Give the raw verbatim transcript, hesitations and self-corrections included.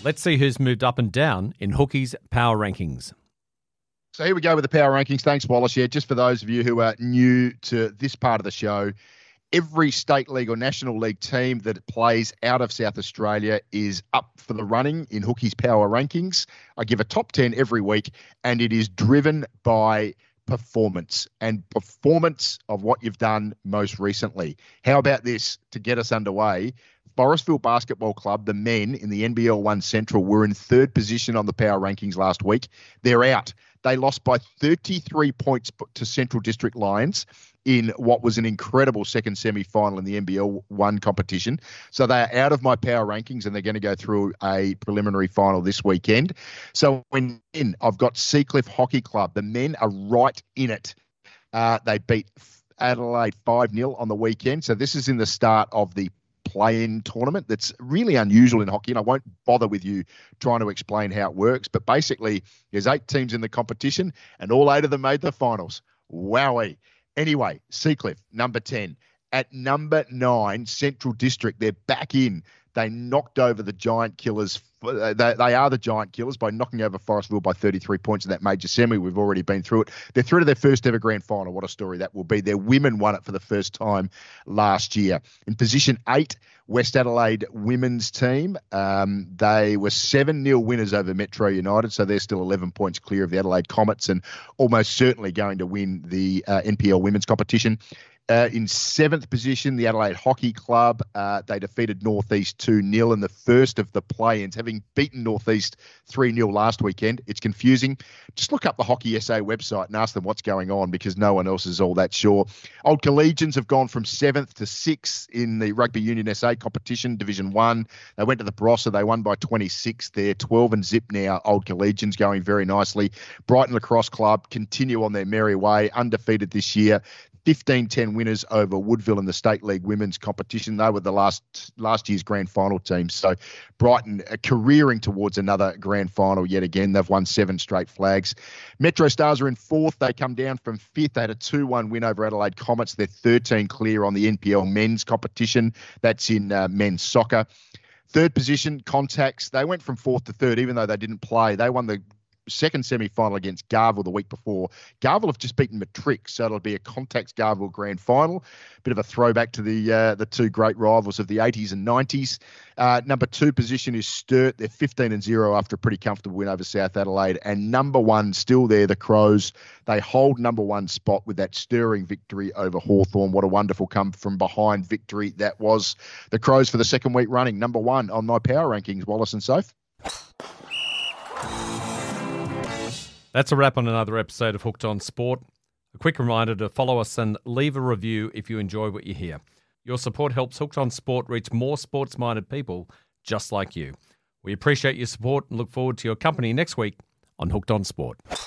Let's see who's moved up and down in Hookie's Power Rankings. So here we go with the Power Rankings. Thanks, Wallace. Yeah, just for those of you who are new to this part of the show, every state league or national league team that plays out of South Australia is up for the running in Hookie's Power Rankings. I give a top ten every week, and it is driven by performance and performance of what you've done most recently. How about this to get us underway? Forestville Basketball Club, the men in the N B L one Central, were in third position on the Power Rankings last week. They're out. They lost by thirty-three points to Central District Lions in what was an incredible second semi-final in the N B L one competition. So they are out of my Power Rankings, and they're going to go through a preliminary final this weekend. So when in, I've got Seacliff Hockey Club. The men are right in it. Uh, they beat Adelaide five nil on the weekend. So this is in the start of the play-in tournament that's really unusual in hockey, and I won't bother with you trying to explain how it works, but basically there's eight teams in the competition and all eight of them made the finals. Wowee. Anyway, Seacliff, number ten. At number nine, Central District, they're back in. They knocked over the Giant Killers. They, they are the Giant Killers by knocking over Forestville by thirty-three points in that major semi. We've already been through it. They're through to their first ever grand final. What a story that will be. Their women won it for the first time last year. In position eight, West Adelaide women's team. Um, they were seven nil winners over Metro United, so they're still eleven points clear of the Adelaide Comets and almost certainly going to win the uh, N P L women's competition. Uh, in seventh position, the Adelaide Hockey Club. Uh, they defeated Northeast two nil in the first of the play-ins, having beaten Northeast three nil last weekend. It's confusing. Just look up the Hockey S A website and ask them what's going on because no one else is all that sure. Old Collegians have gone from seventh to sixth in the Rugby Union S A competition, Division one. They went to the Barossa. They won by twenty-six there. twelve and zip now. Old Collegians going very nicely. Brighton Lacrosse Club continue on their merry way, undefeated this year. fifteen ten winners over Woodville in the State League women's competition. They were the last last year's grand final team. So Brighton are careering towards another grand final yet again. They've won seven straight flags. Metro Stars are in fourth. They come down from fifth. They had a two one win over Adelaide Comets. They're thirteen clear on the N P L men's competition. That's in uh, men's soccer. Third position, Contacts. They went from fourth to third, even though they didn't play. They won the second semi-final against Garville the week before. Garville have just beaten Matric, so it'll be a Contacts Garville grand final. Bit of a throwback to the uh, the two great rivals of the eighties and nineties. Uh, number two position is Sturt. They're fifteen and zero after a pretty comfortable win over South Adelaide. And number one, still there, the Crows. They hold number one spot with that stirring victory over Hawthorn. What a wonderful come from behind victory that was. The Crows for the second week running, number one on my power rankings, Wallace and Soph. That's a wrap on another episode of Hooked on Sport. A quick reminder to follow us and leave a review if you enjoy what you hear. Your support helps Hooked on Sport reach more sports-minded people just like you. We appreciate your support and look forward to your company next week on Hooked on Sport.